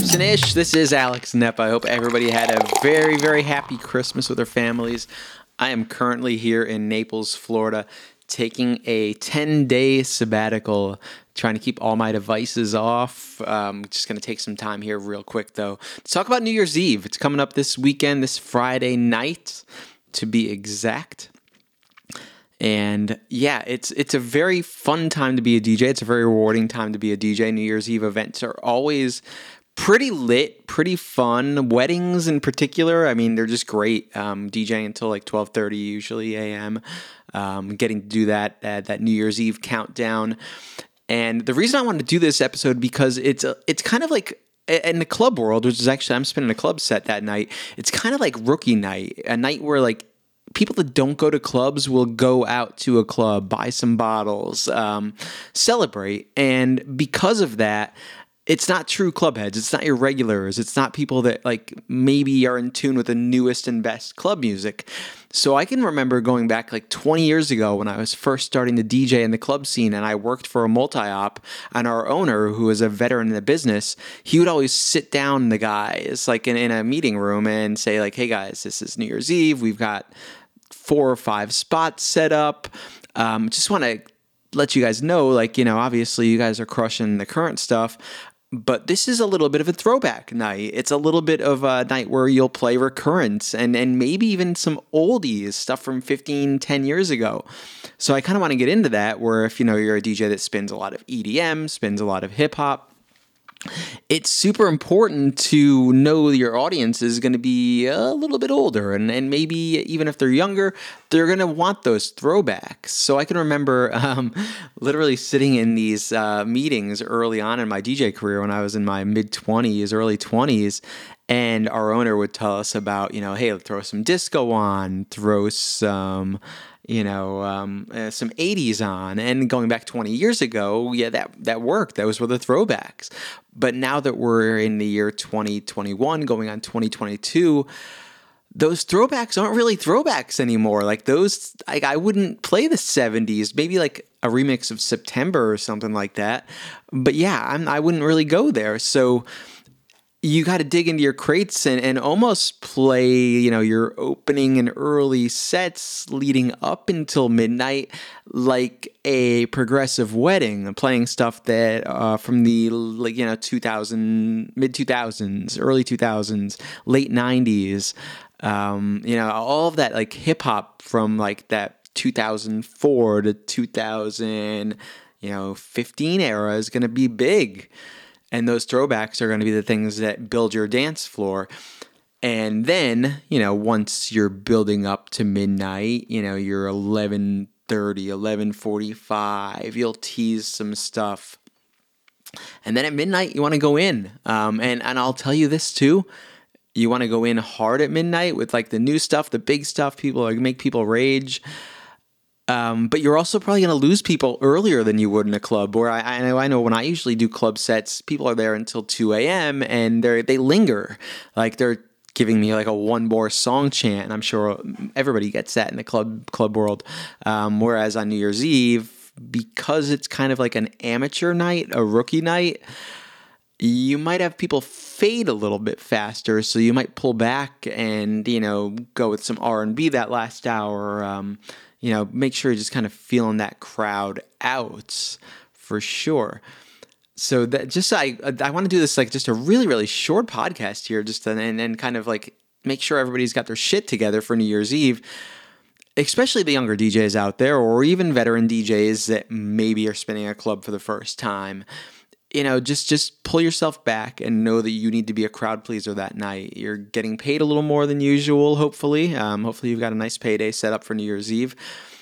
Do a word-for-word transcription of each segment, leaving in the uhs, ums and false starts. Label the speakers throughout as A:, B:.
A: Gibson-ish. This is Alex Nepp. I hope everybody had a very, very happy Christmas with their families. I am currently here in Naples, Florida, taking a ten-day sabbatical, trying to keep all my devices off. Um, just going to take some time here real quick, though, to talk about New Year's Eve. It's coming up this weekend, this Friday night, to be exact. And yeah, it's it's a very fun time to be a D J. It's a very rewarding time to be a D J. New Year's Eve events are always pretty lit, pretty fun. Weddings in particular, I mean, they're just great. Um, DJing until like twelve thirty usually a m. Um, getting to do that uh, that New Year's Eve countdown. And the reason I wanted to do this episode because it's a, it's kind of like in the club world, which is actually I'm spinning a club set that night. It's kind of like rookie night, a night where like people that don't go to clubs will go out to a club, buy some bottles, um, celebrate. And because of that, it's not true club heads. It's not your regulars. It's not people that like maybe are in tune with the newest and best club music. So I can remember going back like twenty years ago when I was first starting to D J in the club scene and I worked for a multi-op, and our owner, who was a veteran in the business, he would always sit down the guys like in, in a meeting room and say like, hey guys, this is New Year's Eve. We've got four or five spots set up. Um, just want to let you guys know, like, you know, obviously you guys are crushing the current stuff, but this is a little bit of a throwback night. It's a little bit of a night where you'll play recurrents and, and maybe even some oldies, stuff from fifteen, ten years ago. So I kind of want to get into that, where if, you know, you're a D J that spins a lot of E D M, spins a lot of hip hop, it's super important to know your audience is going to be a little bit older, and, and maybe even if they're younger, they're going to want those throwbacks. So I can remember um, literally sitting in these uh, meetings early on in my D J career when I was in my mid-twenties, early twenties, and our owner would tell us about, you know, hey, throw some disco on, throw some... you know, um, uh, some eighties on, and going back twenty years ago, yeah, that, that worked. Those were the throwbacks. But now that we're in the year twenty twenty-one, going on twenty twenty-two, those throwbacks aren't really throwbacks anymore. Like those, like I wouldn't play the seventies, maybe like a remix of September or something like that. But yeah, I'm, I wouldn't really go there. So you got to dig into your crates and, and almost play, you know, your opening and early sets leading up until midnight like a progressive wedding, playing stuff that uh, from the, like, you know, two thousand, mid two thousands, early two thousands, late nineties, um, you know, all of that like hip hop from like that two thousand four to two thousand, you know, fifteen era is going to be big. And those throwbacks are going to be the things that build your dance floor. And then, you know, once you're building up to midnight, you know, you're eleven thirty, eleven forty-five, you'll tease some stuff. And then at midnight, you want to go in. Um, and, and I'll tell you this too. You want to go in hard at midnight with like the new stuff, the big stuff, people like make people rage. Um, but you're also probably going to lose people earlier than you would in a club. Where I, I know, I know when I usually do club sets, people are there until two a.m. and they they linger, like they're giving me like a one more song chant. And I'm sure everybody gets that in the club club world. Um, whereas on New Year's Eve, because it's kind of like an amateur night, a rookie night, you might have people fade a little bit faster. So you might pull back and, you know, go with some R and B that last hour. Um, You know, make sure you're just kind of feeling that crowd out for sure. So that just I I want to do this like just a really really short podcast here, just to, and and kind of like make sure everybody's got their shit together for New Year's Eve, especially the younger D Js out there, or even veteran D Js that maybe are spinning a club for the first time. You know, just just pull yourself back and know that you need to be a crowd pleaser that night. You're getting paid a little more than usual, hopefully. Um, hopefully you've got a nice payday set up for New Year's Eve.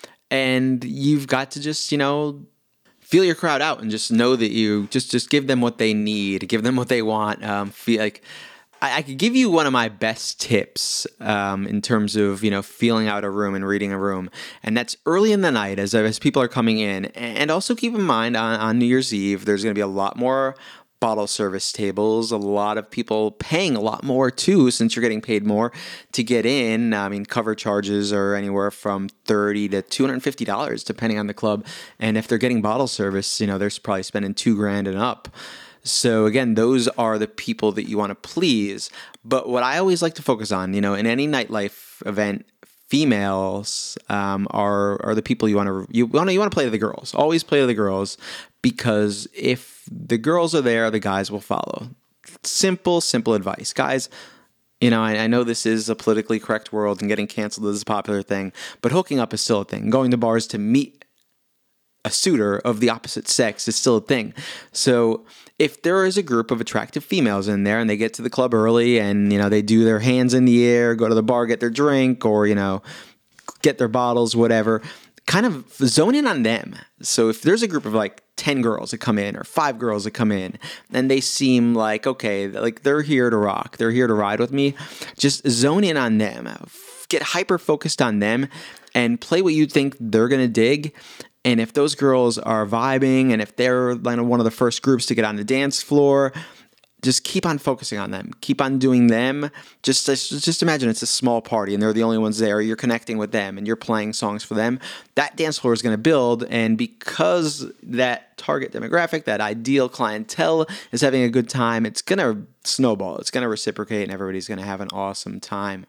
A: And you've got to just, you know, feel your crowd out and just know that you just, just give them what they need, give them what they want. Um, feel like I, I could give you one of my best tips um, in terms of, you know, feeling out a room and reading a room. And that's early in the night as, as people are coming in. And also keep in mind on, on New Year's Eve, there's going to be a lot more bottle service tables, a lot of people paying a lot more too, since you're getting paid more to get in. I mean, cover charges are anywhere from thirty to two hundred fifty dollars depending on the club. And if they're getting bottle service, you know, they're probably spending two grand and up. So again, those are the people that you want to please. But what I always like to focus on, you know, in any nightlife event, females um, are are the people you want to you want to you want to play to the girls. Always play to the girls, because if the girls are there, the guys will follow. Simple, simple advice, guys. You know, I, I know this is a politically correct world and getting canceled is a popular thing, but hooking up is still a thing. Going to bars to meet a suitor of the opposite sex is still a thing. So if there is a group of attractive females in there and they get to the club early and, you know, they do their hands in the air, go to the bar, get their drink, or, you know, get their bottles, whatever, kind of zone in on them. So if there's a group of like ten girls that come in or five girls that come in and they seem like, okay, like they're here to rock, they're here to ride with me, just zone in on them. Get hyper focused on them and play what you think they're going to dig. And if those girls are vibing and if they're like one of the first groups to get on the dance floor, just keep on focusing on them. Keep on doing them. Just, just, just imagine it's a small party and they're the only ones there. You're connecting with them and you're playing songs for them. That dance floor is going to build. And because that target demographic, that ideal clientele is having a good time, it's going to snowball. It's going to reciprocate and everybody's going to have an awesome time.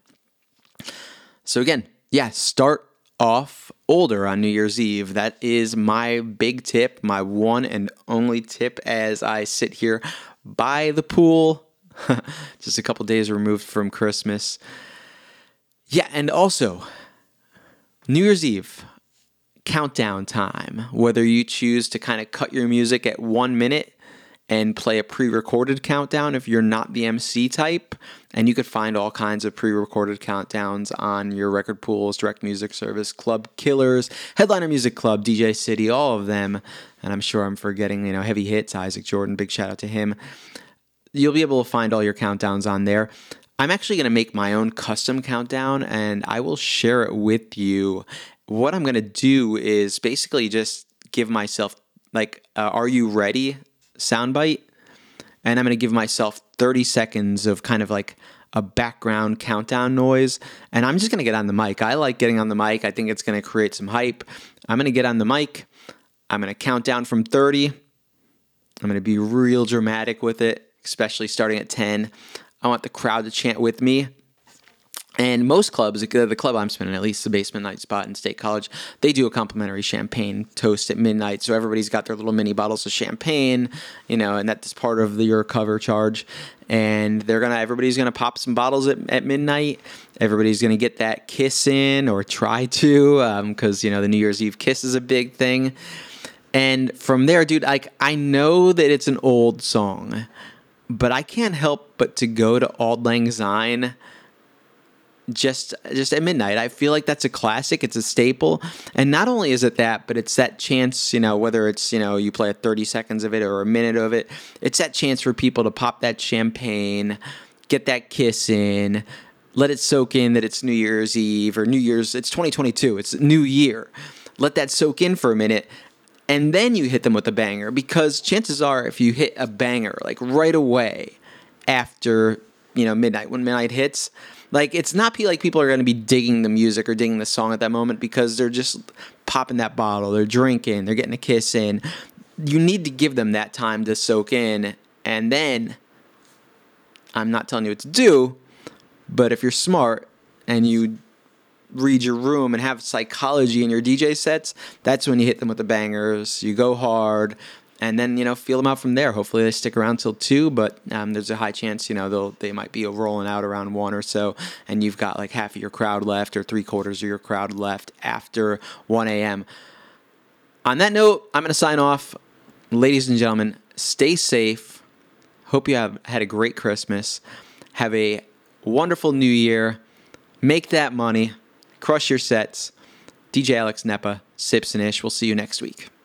A: So again, yeah, start off older on New Year's Eve. That is my big tip, my one and only tip as I sit here by the pool, just a couple days removed from Christmas. Yeah, and also, New Year's Eve, countdown time. Whether you choose to kind of cut your music at one minute and play a pre-recorded countdown if you're not the M C type. And you could find all kinds of pre-recorded countdowns on your record pools, direct music service, Club Killers, Headliner Music Club, D J City, all of them. And I'm sure I'm forgetting, you know, Heavy Hits, Isaac Jordan, big shout out to him. You'll be able to find all your countdowns on there. I'm actually going to make my own custom countdown and I will share it with you. What I'm going to do is basically just give myself like, uh, are you ready? Soundbite, and I'm going to give myself thirty seconds of kind of like a background countdown noise, and I'm just going to get on the mic. I like getting on the mic. I think it's going to create some hype. I'm going to get on the mic. I'm going to count down from thirty. I'm going to be real dramatic with it, especially starting at ten. I want the crowd to chant with me. And most clubs, the club I'm spinning, at least the Basement Night Spot in State College, they do a complimentary champagne toast at midnight. So everybody's got their little mini bottles of champagne, you know, and that's part of the, your cover charge. And they're gonna, everybody's gonna pop some bottles at, at midnight. Everybody's gonna get that kiss in or try to, because um, you know the New Year's Eve kiss is a big thing. And from there, dude, like I know that it's an old song, but I can't help but to go to Auld Lang Syne. Just just at midnight. I feel like that's a classic. It's a staple. And not only is it that, but it's that chance, you know, whether it's, you know, you play thirty seconds of it or a minute of it, it's that chance for people to pop that champagne, get that kiss in, let it soak in that it's New Year's Eve or New Year's, it's twenty twenty-two, it's New Year. Let that soak in for a minute. And then you hit them with a banger, because chances are if you hit a banger like right away after, you know, midnight, when midnight hits, like, it's not like people are going to be digging the music or digging the song at that moment because they're just popping that bottle, they're drinking, they're getting a kiss in. You need to give them that time to soak in. And then, I'm not telling you what to do, but if you're smart and you read your room and have psychology in your D J sets, that's when you hit them with the bangers. You go hard. And then, you know, feel them out from there. Hopefully they stick around till two, but um, there's a high chance, you know, they'll they might be rolling out around one or so, and you've got like half of your crowd left or three quarters of your crowd left after one a.m. On that note, I'm going to sign off. Ladies and gentlemen, stay safe. Hope you have had a great Christmas. Have a wonderful New Year. Make that money. Crush your sets. D J Alex Nepa, Sips and Ish. We'll see you next week.